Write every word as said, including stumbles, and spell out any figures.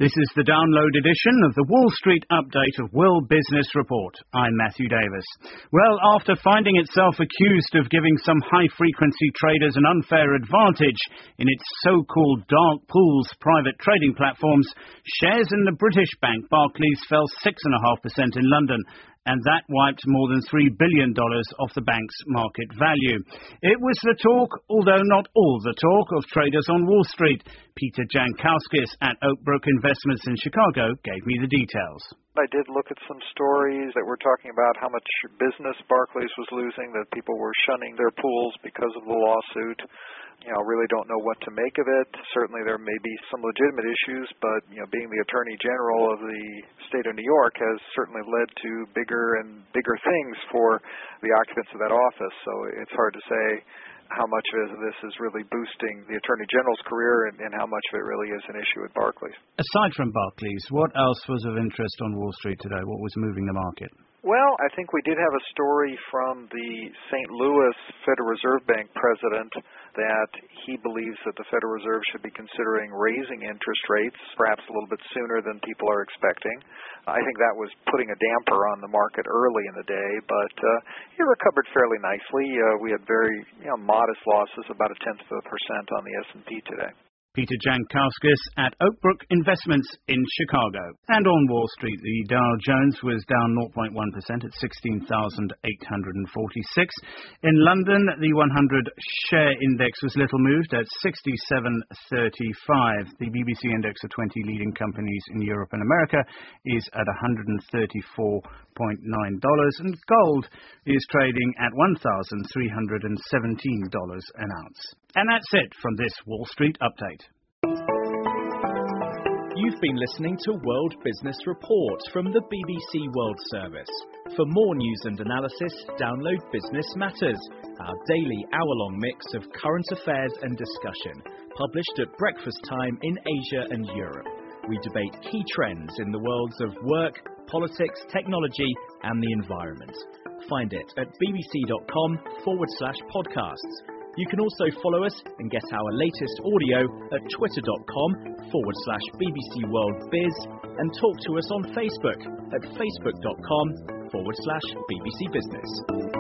This is the download edition of the Wall Street Update of World Business Report. I'm Matthew Davis. Well, after finding itself accused of giving some high-frequency traders an unfair advantage in its so-called dark pools private trading platforms, shares in the British bank Barclays fell six point five percent in London, and that wiped more than three billion dollars off the bank's market value. It was the talk, although not all the talk, of traders on Wall Street. Peter Jankowskis at Oakbrook Investments in Chicago gave me the details. I did look at some stories that were talking about how much business Barclays was losing, that people were shunning their pools because of the lawsuit. You know, really don't know what to make of it. Certainly there may be some legitimate issues, but, you know, being the Attorney General of the state of New York has certainly led to bigger and bigger things for the occupants of that office. So it's hard to say how much of this is really boosting the Attorney General's career and, and how much of it really is an issue at Barclays. Aside from Barclays, what else was of interest on Wall Street today? What was moving the market? Well, I think we did have a story from the Saint Louis Federal Reserve Bank president that he believes that the Federal Reserve should be considering raising interest rates, perhaps a little bit sooner than people are expecting. I think that was putting a damper on the market early in the day, but uh, it recovered fairly nicely. Uh, we had very you know, modest losses, about a tenth of a percent on the S and P today. Peter Jankowskis at Oakbrook Investments in Chicago. And on Wall Street, the Dow Jones was down zero point one percent at sixteen thousand eight hundred forty-six. In London, the one hundred share index was little moved at sixty-seven thirty-five. The B B C index of twenty leading companies in Europe and America is at one hundred thirty-four point nine dollars, and gold is trading at one thousand three hundred seventeen dollars an ounce. And that's it from this Wall Street Update. You've been listening to World Business Report from the B B C World Service. For more news and analysis, download Business Matters, our daily hour-long mix of current affairs and discussion, published at breakfast time in Asia and Europe. We debate key trends in the worlds of work, politics, technology and the environment. Find it at bbc.com forward slash podcasts. You can also follow us and get our latest audio at twitter.com forward slash BBC World Biz and talk to us on Facebook at facebook.com forward slash BBC Business.